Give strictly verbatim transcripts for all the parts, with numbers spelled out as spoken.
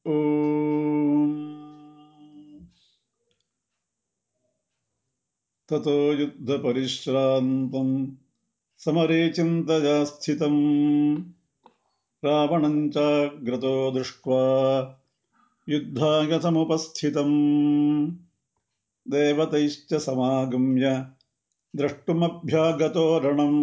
ॐ ततो युद्धपरिश्रान्तं समरे चिन्तया स्थितं रावणं चाग्रतो दृष्ट्वा युद्धाय समुपस्थितम् देवतैश्च समागम्य द्रष्टुमभ्यागतो रणम्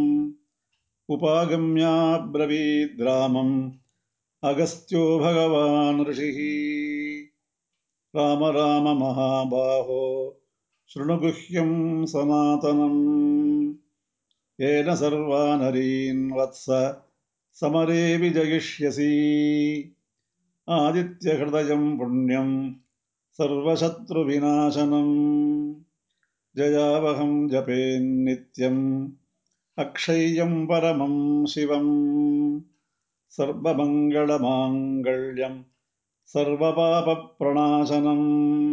उपागम्याब्रवीद् रामम् अगस्त्यो भगवान् ऋषिः राम राम महाबाहो शृणु गुह्यं सनातनम् येन सर्वा नरीन् वत्स समरे विजयिष्यसि आदित्यहृदयं पुण्यं सर्वशत्रुविनाशनम् जयावहं जपेन्नित्यम् अक्षय्यं परमं शिवम् सर्वमङ्गलमाङ्गल्यं सर्वपापप्रणाशनम्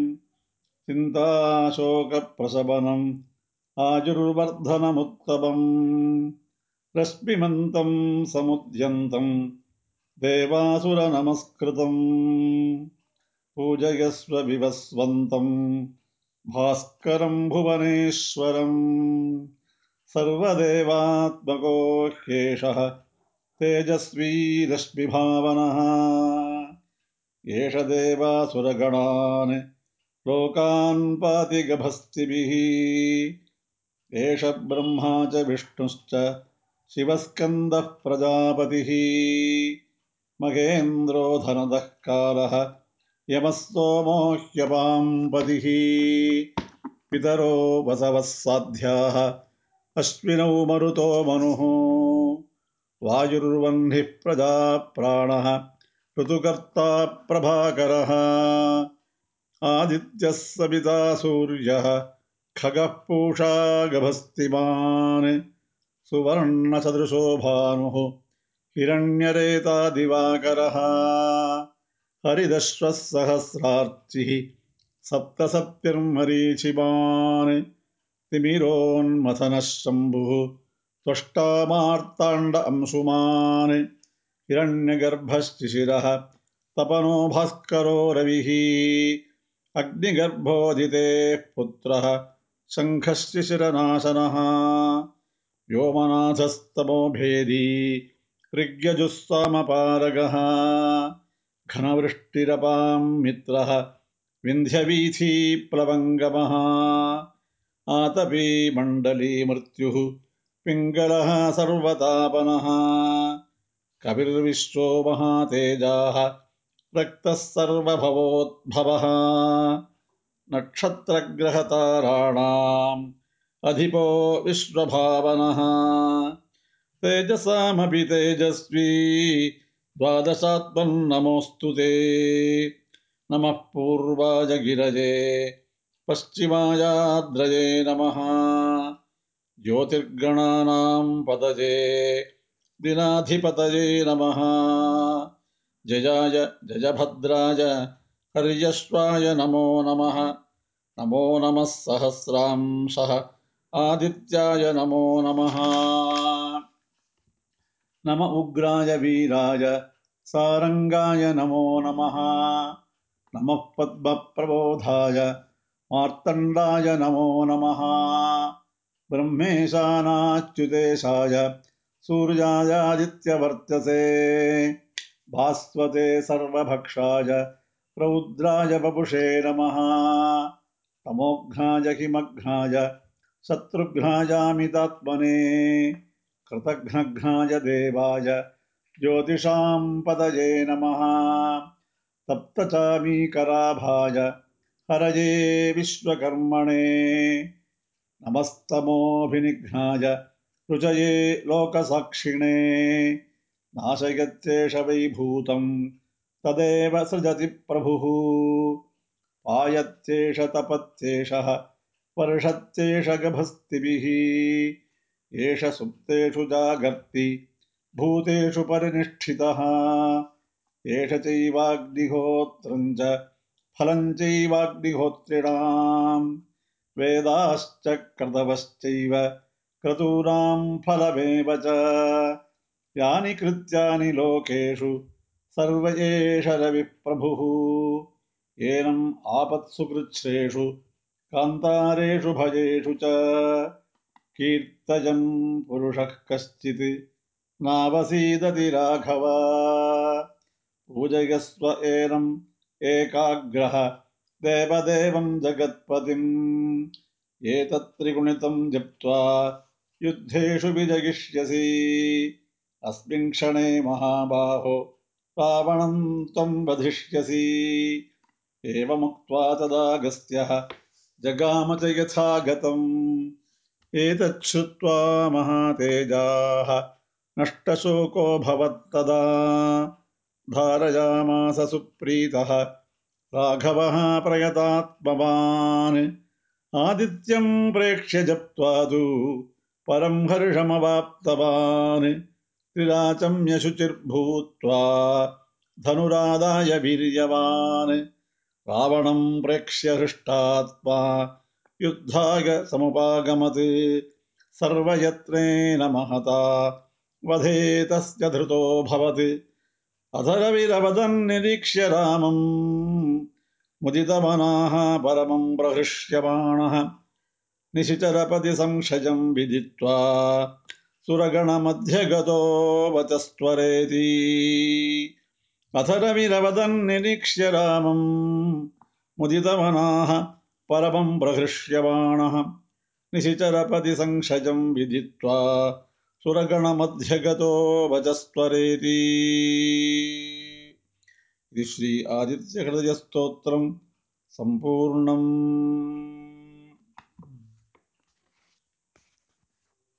चिन्ताशोकप्रशमनम् आयुर्वर्धनमुत्तमम् रश्मिमन्तम् समुद्यन्तम् देवासुरनमस्कृतम् पूजयस्व विवस्वन्तम् भास्करम् भुवनेश्वरम् सर्वदेवात्मको ह्येषः तेजस्वी रश्मिभावनः एष देवासुरगणान् लोकान् पाति गभस्तिभिः एष ब्रह्मा च विष्णुश्च शिवस्कन्दः प्रजापतिः महेन्द्रो धनदः कालः यमः सोमो ह्यपां पतिः पितरो वसवः साध्याः अश्विनौ मरुतो मनुः वायुर्वह्निः प्रजाप्राणः ऋतुकर्ता प्रभाकरः आदित्यः सविता सूर्यः खगः पूषा गभस्तिमान् सुवर्णसदृशो भानुः हिरण्यरेता दिवाकरः हरिदश्वः सहस्रार्चिः सप्तसप्तिर्मरीचिमान् तिमिरोन्मथनः शम्भुः त्वष्टा मार्ताण्ड अंशुमान् हिरण्यगर्भश्चिशिरः तपनो भास्करो रविः अग्निगर्भोदितेः पुत्रः शङ्खश्चिशिरनाशनः व्योमनाथस्तमो भेदी ऋग्यजुस्सामपारगः घनवृष्टिरपां मित्रः विन्ध्यवीथीप्लवङ्गमः आतपी मण्डली मृत्युः पिङ्गलः सर्वतापनः कविर्विश्वो महातेजाः रक्तः सर्वभवोद्भवः नक्षत्रग्रहताराणाम् अधिपो विश्वभावनः तेजसामपि तेजस्वी द्वादशात्मन्नमोऽस्तु ते नमः पूर्वाय गिरजे पश्चिमायाद्रये नमः ज्योतिर्गणानां पतये दिनाधिपतये नमः जयाय जयभद्राय हर्यश्वाय नमो नमः नमो नमः सहस्रांशः आदित्याय नमो नमः नम उग्राय वीराय सारङ्गाय नमो नमः नमः पद्मप्रबोधाय मार्तण्डाय नमो नमः ब्रह्मेशानाच्युतेशाय सूर्यायादित्यवर्तसे भास्वते सर्वभक्षाय रौद्राय वपुषे नमः तमोघ्नाय हिमघ्नाय शत्रुघ्नायामितात्मने कृतघ्नघ्नाय देवाय ज्योतिषां पतये नमः तप्तचामीकराभाय हरये विश्वकर्मणे नमस्तमोऽभिनिघ्नाय रुचये लोकसाक्षिणे नाशयत्येष वैभूतं तदेव सृजति प्रभुः पायत्येष तपत्येषः वर्षत्येष गभस्तिभिः एष सुप्तेषु जागर्ति भूतेषु परिनिष्ठितः एष चैवाग्निहोत्रम् च फलम् चैवाग्निहोत्रिणाम् वेदाश्च क्रतवश्चैव क्रतूनाम् फलमेव च यानि कृत्यानि लोकेषु सर्व एष रविः प्रभुः एनम् आपत्सु कृच्छ्रेषु कान्तारेषु भयेषु च कीर्तयन् पुरुषः कश्चित् नावसीदति राघव पूजयस्व एनम् एकाग्रः देवदेवम् जगत्पतिम् एतत् त्रिगुणितम् जप्त्वा युद्धेषु विजयिष्यसि अस्मिन् क्षणे महाबाहो रावणम् त्वम् वधिष्यसि एवमुक्त्वा तदागस्त्यः जगाम च यथा गतम् एतच्छ्रुत्वा महातेजाः नष्टशोको भवत्तदा धारयामास सुप्रीतः राघवः प्रयतात्मवान् आदित्यम् प्रेक्ष्य जप्त्वा तु परम् हर्षमवाप्तवान् त्रिराचम्य शुचिर्भूत्वा धनुरादाय वीर्यवान् रावणम् प्रेक्ष्य हृष्टात्मा युद्धाय समुपागमत् सर्वयत्नेन महता वधे तस्य धृतोऽभवत् अधरविरवदन्निरीक्ष्य रामम् मुदितमनाः परमम् प्रहृष्यमाणः निशिचरपति संशयम् विदित्वा सुरगणमध्ये वचस्त्वरेति अथरविरवदन्निरीक्ष्य रामम् मुदितमनाः परमम् प्रहृष्यमाणः निशिचरपति संशयम् विदित्वा सुरगणमध्यगतो वचस्त्वरेति इति श्री आदित्यहृदयस्तोत्रम् सम्पूर्णम्।